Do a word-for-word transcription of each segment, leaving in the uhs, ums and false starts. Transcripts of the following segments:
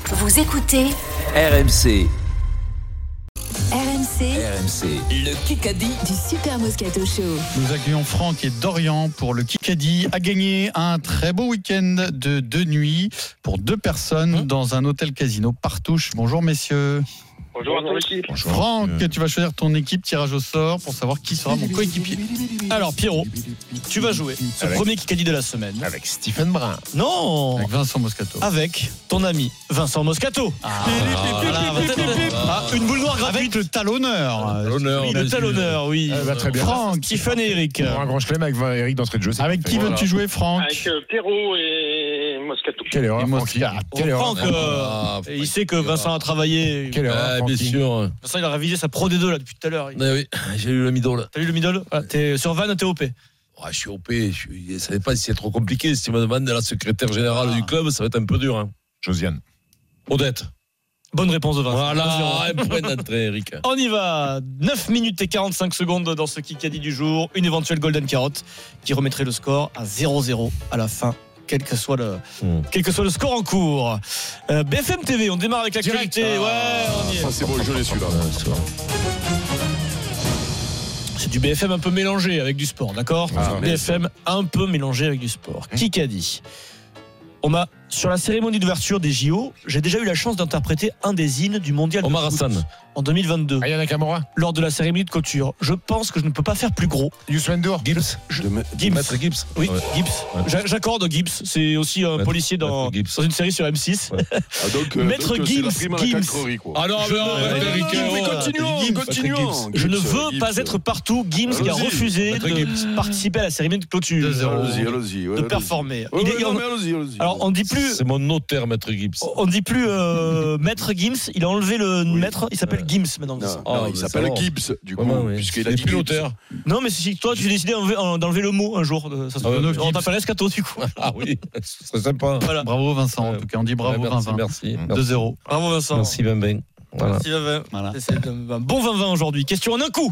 Vous écoutez R M C. R M C, R M C, le Kikadi du Super Moscato Show. Nous accueillons Franck et Dorian pour le Kikadi, à gagner un très beau week-end de deux nuits pour deux personnes mmh. dans un hôtel casino Partouche. Bonjour messieurs. Bonjour à tous. Bonjour. Franck, tu vas choisir ton équipe, tirage au sort pour savoir qui sera mon coéquipier. Alors Pierrot, tu vas jouer ce avec, premier Kikadi de la semaine. Avec Stephen Brun. Non. Avec Vincent Moscato. Avec ton ami Vincent Moscato. Ah, voilà, ah une boule noire gratuite. Avec le talonneur. Talonneur. Oui, le talonneur, oui. Ah, bah, très bien. Franck, Stephen et Eric. Pour un grand chelem avec Eric d'entrée de jeu. Avec qui voilà. veux-tu jouer, Franck? Avec euh, Pierrot et Moscato. Quelle erreur, Franck. Quelle erreur. Franck, euh, ah, il sait que Vincent a travaillé. Quelle erreur, bien sûr. Vincent, il a révisé sa Pro D deux là depuis tout à l'heure. Il... Ah oui, j'ai lu le middle. T'as lu le middle ah, t'es sur Van, t'es O P. Ouais, je suis O P. Je ne savais pas si c'est trop compliqué. Si tu me demandes la secrétaire générale ah. du club, ça va être un peu dur. Hein. Josiane. Odette. Bonne réponse de Vincent. Voilà, un point d'entrée, Eric. On y va. neuf minutes et quarante-cinq secondes dans ce Kikadi du jour. Une éventuelle Golden Carotte qui remettrait le score à zéro zéro à la fin. Quel que soit le, mmh. quel que soit le score en cours. Euh, B F M T V, on démarre avec l'actualité. Ah, ouais, on y est. Ça c'est bon, je l'ai celui-là. C'est du B F M un peu mélangé avec du sport, d'accord ah, B F M un peu mélangé avec du sport. Mmh. Kikadi. On m'a, sur la cérémonie d'ouverture des J O, j'ai déjà eu la chance d'interpréter un des hymnes du mondial Omar de foot Hassan en deux mille vingt-deux. Ayana Kamora. Lors de la cérémonie de clôture. Je pense que je ne peux pas faire plus gros. Youssouf N'Dour. Gibbs. Je, de Gibbs. Maître Gibbs. Oui, ouais. Gibbs. Ouais. J'accorde Gibbs. C'est aussi un Maître, policier dans, dans une série sur M six. Ouais. Ah donc, Maître donc, Gibbs. Gibbs. Ah non, mais continuons, continuons. Je ne veux Gibbs. pas être partout. Gibbs qui a refusé Maître de Gibbs. participer à la cérémonie de clôture. Allons-y, allons-y. De performer. Ouais, ouais, non, mais allons-y, allons-y. Alors on dit plus. C'est mon notaire, Maître Gibbs. On dit plus euh, Maître Gibbs. Il a enlevé le oui. maître. Il s'appelle ouais. Gibbs maintenant. Non, oh, non, il s'appelle Gibbs du coup, ouais, puisqu'il a dit l'auteur. Non, mais si toi tu as décidé d'enlever le mot un jour, ça se ah, ouais, on t'appelle Escato du coup. Ah oui, ce serait sympa. Voilà. Bravo Vincent. En tout cas, on dit bravo ouais, merci, Vincent. Merci. deux zéro. Bravo Vincent. Merci Vincent. Voilà. Merci Vincent. Voilà. C'est un bon vingt vingt aujourd'hui. Question en un coup.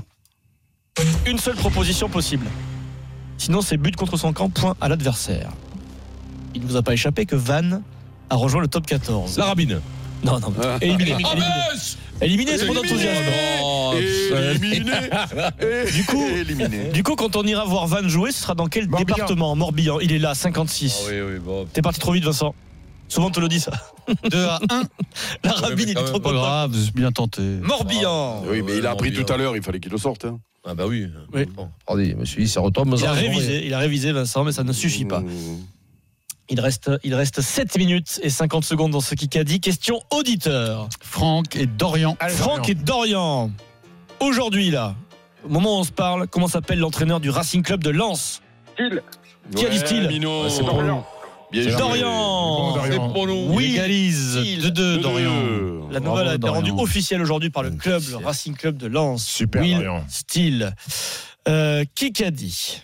Une seule proposition possible. Sinon, c'est but contre son camp, point à l'adversaire. Il ne vous a pas échappé que Van a rejoint le top quatorze. La Rabine. Non, non, ah. éliminé. Éliminé, éliminé, éliminé c'est mon enthousiasme. Oh, éliminé. Du coup, éliminé. Du coup, quand on ira voir Van jouer, ce sera dans quel Morbihan. département? Morbihan. Il est là, cinquante-six. Oh, oui, oui, bon. T'es parti trop vite, Vincent. Souvent on te le dit ça. deux à un. La Rabine, il est trop pas grave, bien tenté. Morbihan. Oui, mais il a appris tout à l'heure, il fallait qu'il le sorte. Hein. Ah bah oui. Oui. Bon, regardez, monsieur, ça retombe. Il a révisé, il a révisé Vincent, mais ça ne suffit pas. Il reste, il reste sept minutes et cinquante secondes dans ce Kikadi. Question auditeur. Franck et Dorian. Allez, Franck Dorian. et Dorian. Aujourd'hui, là, au moment où on se parle, comment s'appelle l'entraîneur du Racing Club de Lens? Style. Qui ouais, a dit Style? Ouais, c'est pour nous. Bien Dorian. C'est pour nous. Oui, égalise deux deux, Dorian. La nouvelle a été rendue officielle aujourd'hui par le club, le Racing Club de Lens. Super, Will Dorian. Style. Euh, Kikadi.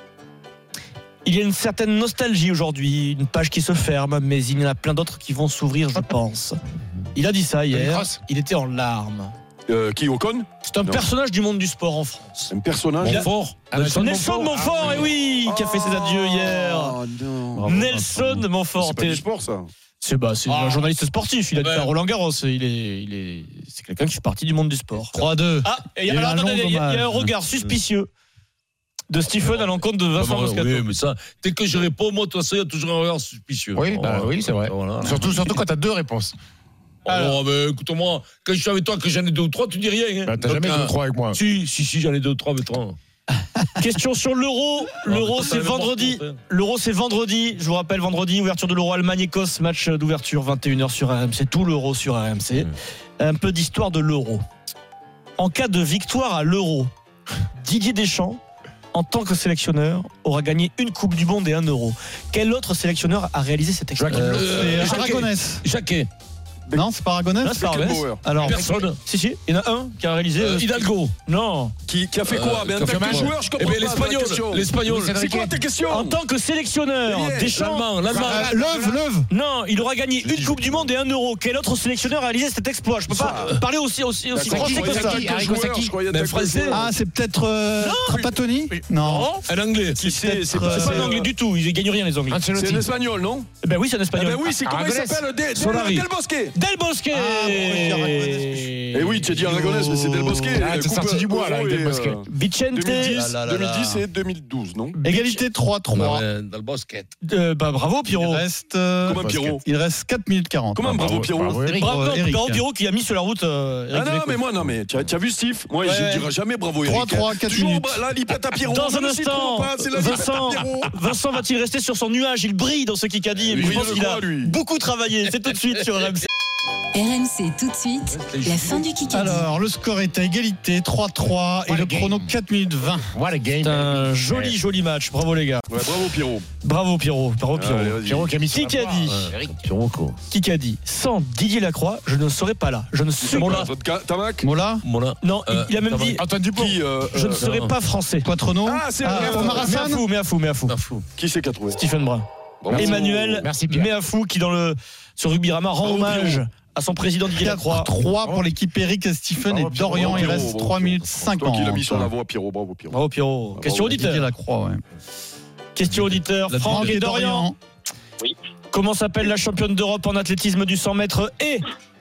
Il y a une certaine nostalgie aujourd'hui, une page qui se ferme, mais il y en a plein d'autres qui vont s'ouvrir, je pense. Il a dit ça hier, il était en larmes. Euh, qui, Ocon? C'est un non. personnage du monde du sport en France. Un personnage Montfort. A... Nelson, Nelson Montfort, et ah, oui, qui a fait ses adieux hier. Oh, non. Nelson Bravo. Montfort. C'est pas du sport, ça. C'est, bah, c'est ah. un journaliste sportif, il a dit ouais. à Roland Garros, il est, il est, c'est quelqu'un qui fait partie du monde du sport. trois à deux. Ah, il y, y, y, y a un regard suspicieux de Stephen à l'encontre de Vincent Moscato. Oui, mais ça, dès que je réponds, moi, toi, ça, il y a toujours un regard suspicieux. Oui, bah, oh, oui, c'est vrai. Voilà. Surtout, surtout quand tu as deux réponses. Alors, oh, mais écoute-moi, quand je suis avec toi, que j'en ai deux ou trois, tu dis rien. Hein. Bah, t'as Donc, jamais deux ou trois avec moi. Si, si, si, j'en ai deux ou trois, mais trois. Question sur l'Euro. L'Euro, c'est vendredi. L'Euro, c'est vendredi. Je vous rappelle, vendredi, ouverture de l'Euro Allemagne-Écosse, match d'ouverture vingt et une heures sur R M C. Tout l'Euro sur R M C. Mmh. Un peu d'histoire de l'Euro. En cas de victoire à l'Euro, Didier Deschamps, en tant que sélectionneur, aura gagné une Coupe du Monde et un euro. Quel autre sélectionneur a réalisé cette expérience? euh, C'est Aragonès. Jacquet. Non, c'est pas Aragonès. C'est pas Aragonès. Alors, personne. Si, si, il y en a un qui a réalisé. Euh, Hidalgo. Non. Qui, qui a fait quoi? euh, En tant que joueur, je comprends eh bien, pas. L'espagnol. L'espagnol. C'est quoi ta question? En tant que sélectionneur, Deschamps. L'Allemand. L'Allemand. Leuve, Leuve. Non, il aura gagné une Coupe du Monde et un euro. Quel autre sélectionneur a réalisé cet exploit? Je peux pas parler aussi aussi aussi français que ça. Un français. Ah, c'est peut-être Trapattoni? Non. Un anglais. C'est pas un anglais du tout. Ils gagnent rien les Anglais. C'est un espagnol, non? Ben oui, c'est un espagnol. Ben oui, c'est comment il s'appelle? Del Bosque. Del Bosque. Ah, Eh oui, tu as dit Aragonès, mais c'est Del Bosque. Ah, t'es sorti du bois, là, avec Del Bosque. Vicente. deux mille dix, là, là, là. deux mille dix et deux mille douze, non? Égalité trois trois. Dans le basket. Euh, bah, bravo, Il Pierrot. reste, euh, Comment Pierrot? il reste quatre minutes quarante. Comment bravo Pierrot? Bravo, Eric. Bravo, Bravo, Eric. bravo, Pierrot qui a mis sur la route. Euh, Eric Ah non, Dimeco. mais moi, non, mais tu as, tu as vu Steve? Moi, Ouais. je ne dirai jamais bravo Eric. trois trois, quatre Toujours, minutes. bah, la lipette à Pierrot. Dans un Même s'il instant, trouve pas, c'est la lipette à Vincent, Pierrot. Vincent va-t-il rester sur son nuage? Il brille dans ce Kikadi. Lui, Je il pense le qu'il croit, a lui. beaucoup travaillé. C'est tout de suite sur R M C. R M C tout de suite, la fin du Kikadi. Alors, le score est à égalité, trois trois, et What a le game. chrono quatre minutes vingt. What a game. C'est un joli, joli match. Bravo, les gars. Ouais, bravo Pierrot. Bravo, Pierrot. Bravo, Pierrot. Allez, vas-y. Pierrot qui a mis sur la Qui a voie. dit Euh, Eric. Qui a dit sans Didier Lacroix, je ne serais pas là. Je ne suis pas là. Vodka, Tamac? Mola, Mola. Non, il- Euh, il a même Tamac. dit Antoine Dupont. Qui, euh, je ne euh, serais pas français. Quattrono. Ah, c'est Ah, vrai. Omar Mais à Hassan. fou, mais à fou, mais à fou. Ah, fou. Qui c'est qui a trouvé? Stephen Brun. Bravo. Emmanuel Merci, Pierre. Méafou qui dans le sur Rugby-Rama rend Bravo, hommage Pierrot. à son président Didier Lacroix. quatre trois pour l'équipe Eric, Stephen Bravo, et Dorian. Bravo, Il Pierrot, reste bravo, trois Pierrot. minutes Toi qui cinquante. l'as mis sur la voie, Pierrot. Bravo Pierrot. Bravo Pierrot. Bravo, Question Didier auditeur. Lacroix, ouais. Question auditeur. La Franck et Dorian. Comment s'appelle la championne d'Europe en athlétisme du cent mètres et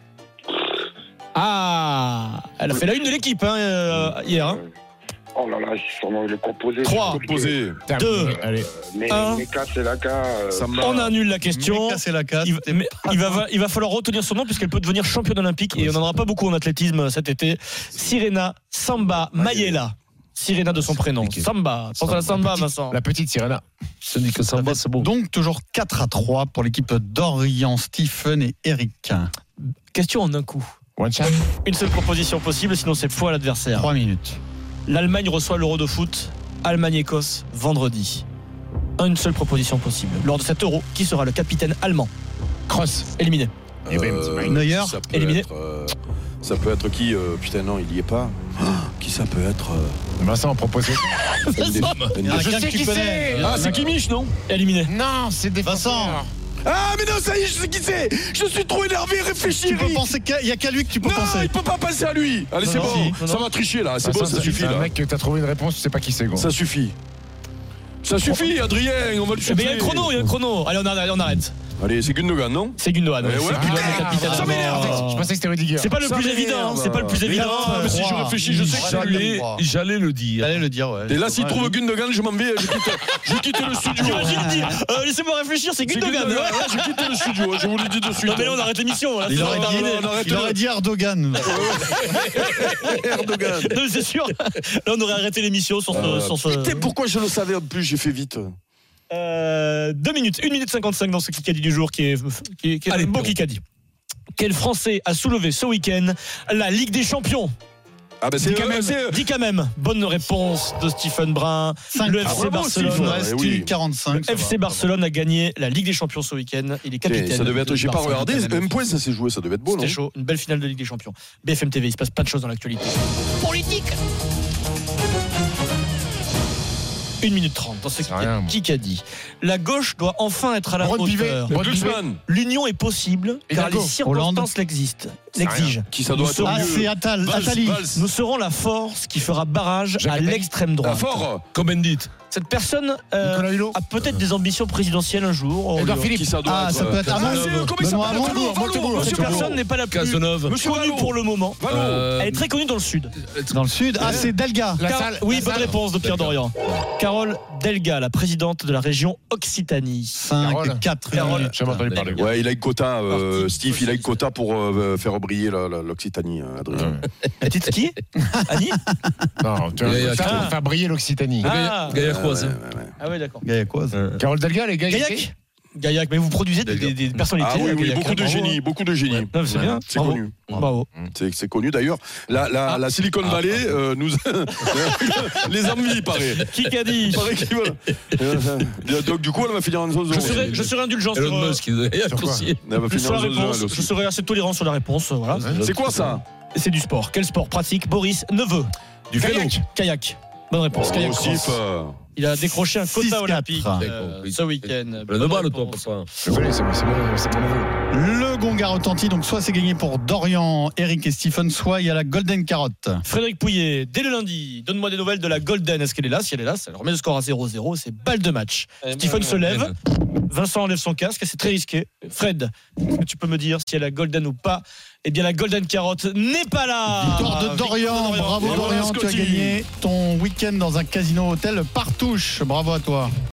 Ah, elle a fait la une de l'équipe hein, euh, hier. Hein. Oh là là, c'est sûrement le composé. Trois. Composé. Putain, Deux. Allez. Mais, Un. mais K, c'est la K. euh, Ça me On annule la question. C'est la case. Il, mais il, va, il va falloir retenir son nom puisqu'elle peut devenir championne olympique et on n'en aura pas beaucoup en athlétisme cet été. Sirena Samba Mayela. Sirena de son prénom. Samba. Pense à la Samba, Vincent. La petite Sirena. Je dis que ça va, c'est bon. Donc, toujours quatre à trois pour l'équipe Dorian, Stephen et Eric. Question en un coup. One shot. Une seule proposition possible, sinon c'est fois à l'adversaire. trois minutes. L'Allemagne reçoit l'Euro de foot. Allemagne-Écosse, vendredi. Une seule proposition possible. Lors de cet Euro, qui sera le capitaine allemand? Cross. Éliminé. Et bim, c'est Euh, Neuer, ça peut éliminé. être, euh, Ça peut être qui euh, Putain, non, il y est pas. Ah, qui ça peut être euh, Vincent a proposé. N D- N D- Ah, Je quelqu'un sais que tu qui connais. c'est. Ah, c'est Kimmich, non? Éliminé. Non, c'est des Vincent. Ah, mais non, ça y est, je sais qui c'est. Je suis trop énervé, réfléchis. Tu peux Eric. penser qu'il y a qu'à lui que tu peux Non, penser. il peut pas penser à lui. Allez, Non, c'est non, bon. si. Non, Ça non. va tricher là. C'est Vincent, bon, ça suffit c'est un là. mec que t'as trouvé une réponse, tu sais pas qui c'est, gros. Ça suffit. Ça suffit, Adrien, on va le Eh ben, il y a un shooter. chrono, il y a un chrono. Allez, on arrête. On arrête. Allez, c'est Gundogan, non? C'est Gundogan. Eh C'est ouais, Gundogan, putain, le capitaine ça allemand. m'énerve. Je pensais que c'était Rudiger. C'est pas le Ça plus m'énerve. évident. C'est pas le plus Mais évident. non, mais si je Trois. réfléchis, je sais que c'est lui. J'allais, j'allais le dire. Allez le dire, ouais. Et là, s'il Ouais. trouve Gundogan, je m'en vais, je quitte, je quitte le studio. J'imagine dire. euh, Laissez-moi réfléchir, c'est C'est Gundogan. Gundogan, là, je quitte le studio, je vous le dis de suite. Non mais là on arrête l'émission. Là, Il c'est aurait dit, terminé. on arrête il le- aurait dit Erdogan. Erdogan. Non, mais c'est sûr. Là on aurait arrêté l'émission sur ce. Euh, sur ce- Putain, pourquoi je le savais en plus, j'ai fait vite. Euh, deux minutes, une minute cinquante-cinq dans ce Kikadi du jour qui est, qui est, qui est Allez, un beau Pierrot. Kikadi. Quel Français a soulevé ce week-end la Ligue des Champions? Ah ben c'est Dis quand même. c'est- Dis quand même. Bonne réponse de Stephen Brun. Cinq. Le Ah, F C bravo, Barcelone. Steve. Il reste Eh oui. une quarante-cinq. ça F C va. Barcelone a gagné la Ligue des Champions ce week-end. Il est capitaine. Putain, ça devait être, de j'ai pas Barcelone. regardé, un point ça s'est joué, ça devait être beau, non? C'était chaud. Une belle finale de Ligue des Champions. B F M T V, il se passe pas de choses dans l'actualité. Politique. une minute trente dans ce C'est rien, moi. Kikadi. La gauche doit enfin être à la Ron Pivet. hauteur. Ron Pivet. Glucksmann, L'union est possible car Hidalgo. les circonstances l'existent, l'exigent. qui ça doit Nous être serons- Ah, mieux. c'est Attal, Valls, Attali. Valls. Nous serons la force qui fera barrage Jacques à Attali. l'extrême Ah, droite. fort. Comme Endit. Cette personne euh, Nicolas Hulot. a peut-être des ambitions présidentielles un jour. On Edouard lui- Philippe. Qui ça doit Ah, être ça peut être Ah, Hamon. c'est- comment il Benoît s'appelle Hamon. Valo, Valo, Montebourg. Cette Valo. personne n'est pas la plus Cazeneuve. Monsieur connue Valo. pour le moment. Valo. Euh, Elle est très connue dans le sud. Dans le sud. Ah, c'est Delga. La Car- salle. oui, la bonne salle. réponse de Pierre Dorian. Carole Delga, la présidente de la région Occitanie. Carole. cinq, quatre. Carole. J'ai jamais entendu parler. Ouais, il a une quota, euh, Parti. Steve, il a une quota pour euh, faire briller la- la- l'Occitanie, euh, Adrien. La petite qui Annie Non, tu Il y a- vas Ah. faire briller l'Occitanie. Ah, Gaillacoise. Ouais, ouais, ouais. ah oui, d'accord. Gaillacoise. Carole Delga, les gars. il était Gaillac Gaillac, mais vous produisez des, des- des personnalités. Ah oui, à oui, Gaillac. beaucoup de Bravo. génie, beaucoup de génie. Non, mais c'est bien. C'est Bravo. connu. Bravo. C'est c'est connu d'ailleurs. La, la, Ah. la Silicon Valley euh, nous les envie, il paraît. Qui qu'a dit Il paraît qu'ils veulent. Euh, Donc du coup, elle va finir en zone Je serai, je serai indulgent sur, Elon euh, Musk, il y a Sur quoi aussi. Elle va sur finir la en zone réponse. elle Je aussi. serai assez tolérant sur la réponse. euh, Voilà. C'est quoi ça? C'est du sport. Quel sport pratique Boris Neveu? Du vélo. Kayak. Kayak. Bonne réponse. Oh, Kayak Steve, cross. euh, Il a décroché un six quota quatre. olympique J'ai euh, compris. ce week-end. Plein de Bonne balles, toi, réponse. papa. Je connais, c'est mon c'est mon- c'est mon neveu. Le gong a retenti, donc soit c'est gagné pour Dorian, Eric et Stephen, soit il y a la Golden Carotte. Frédéric Pouillet, dès le lundi, donne-moi des nouvelles de la Golden. Est-ce qu'elle est là? Si elle est là, ça remet le score à zéro zéro. C'est balle de match. Stephen se lève. Vincent enlève son casque, c'est très risqué. Fred, est-ce que tu peux me dire si elle a Golden ou pas? Eh bien, la Golden Carotte n'est pas là. Victoire de Dorian, Victoire de bravo Dorian. Dorian, tu as Scotty. gagné ton week-end dans un casino hôtel Partouche. Bravo à toi.